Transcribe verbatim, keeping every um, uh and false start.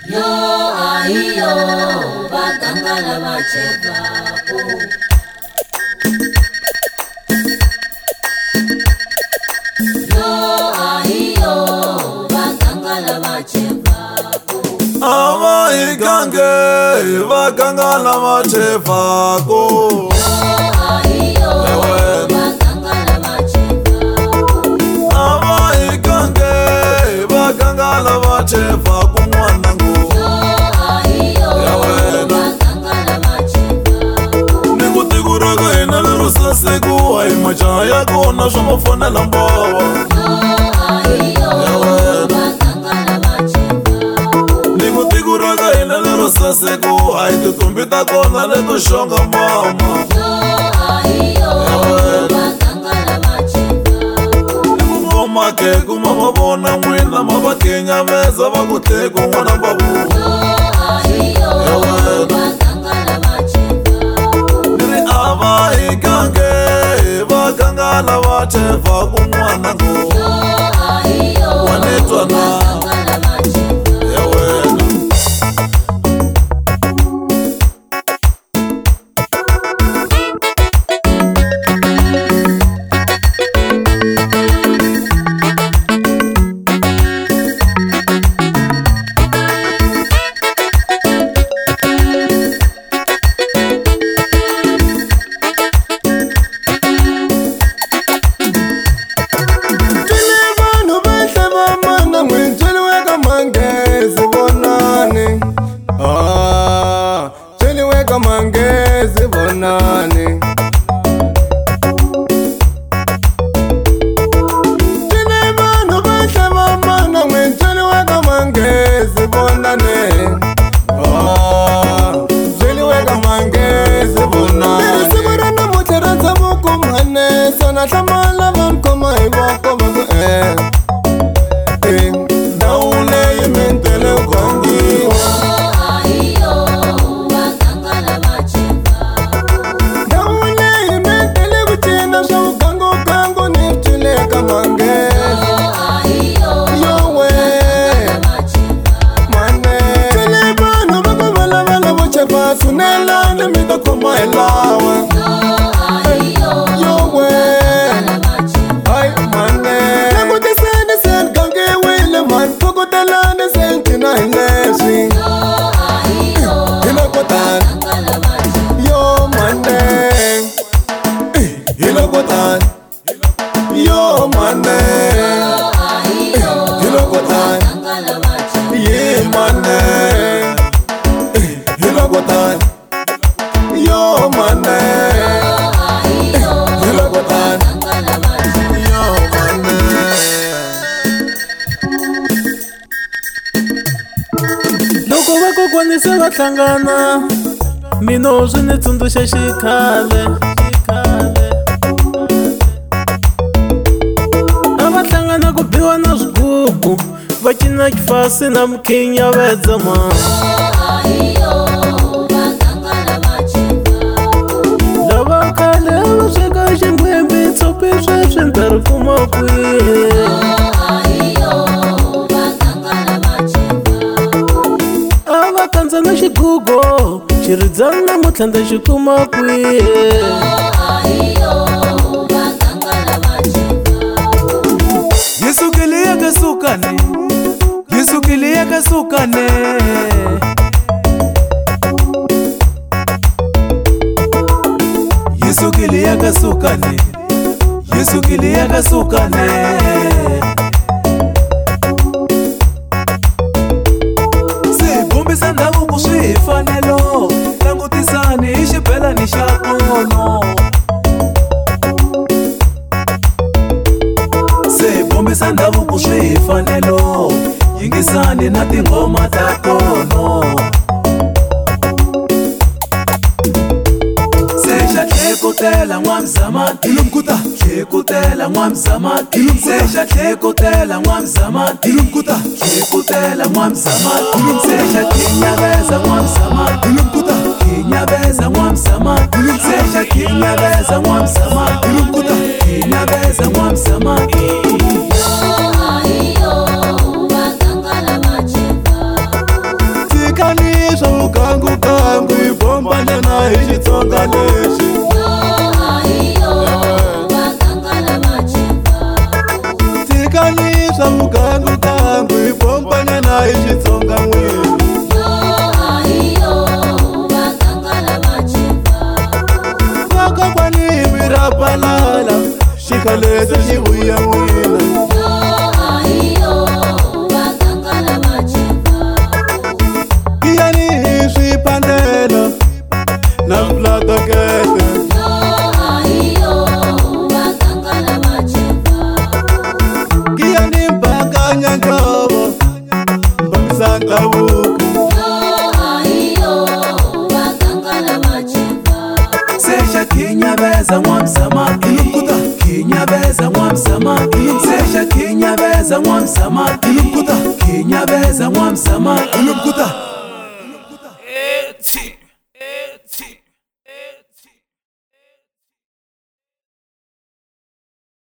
Yo ahiyo bagangala bachevapo. Yo ahiyo bagangala bachevapo. Ama igange bagangala bachevapo. Yo ahiyo bagangala bachevapo. Ama igange bagangala bachevapo. Segu ay machaya kona shoma fona lambawa. Niku tiguraga ina lero segu ay tutumbita kona leto shonga mama. Niku ngoma ke kumama bona mwina mabakenya meza bakuteko mwana babu. Ava igange bagangala bacheva kumwana ngo wanetwa na yawena. Mangezi bonani Tine bano bese mamana Mwentini weka mangezi bonani Zili weka mangezi bonani Niri simura na muteranza muku mhane Sana tamala mamkoma iwako magu eh Daule yimentele ukwangi Sunela ni mita koma elawa Yo we Ay mane Nako te sene sen kange wile man Koko te lane sen tina hilesi Hilo kotan Yo mane Hilo kotan Yo mane Hilo kotan Ye mane Hilokotan, yo mane. Hilokotan, yo mane. Loko wako kwanisa watlangana Mino uzune tundusha shikale Abatlangana kubiwa na zgugu Vakina kifasi na mkinya wedzama Shintar kuma kuye Ava kanza na shikugo Shirizana mutlanda shikuma kuye Yesu kilia kasukane Yesu kilia kasukane Yesu kilia kasukane Yesu kilia kasukane Sivumbisa ndavu kushifanelo Tangutisani ishipela nishakono Sivumbisa ndavu kushifanelo Yingisani na tingoma takono Tlekutela ngwamzama ilumkuta Tlekutela ngwamzama ilumkuta Tlekutela ngwamzama ilumkuta Tlekutela ngwamzama ilumseja kinyabeza ngwamzama ilumkuta Kinyabeza ngwamzama ilumseja kinyabeza ngwamzama ilumkuta Kinyabeza ngwamzama Yo ahiyo bagangala bachevapo mugangu gangu ipompanya na Xitsonga n'wini. Yo ahiyo vaganga lavacheva. Vakokwani mi ra balala xikhaleso xi vuya n'wina. Yo ahiyo vaganga lavacheva. Kiyani hi swiphandela na vladokete. Yo ahiyo vaganga lavacheva. Kiyani mbanganya ndlovo mbangisa ndhavuko. Yo ahiyo vaganga lavacheva. Seja Kinyabeza Nwamsamaki Kinyabeza Nwamsamaki Seja Kinyabeza Nwamsamaki Kinyabeza Nwamsamaki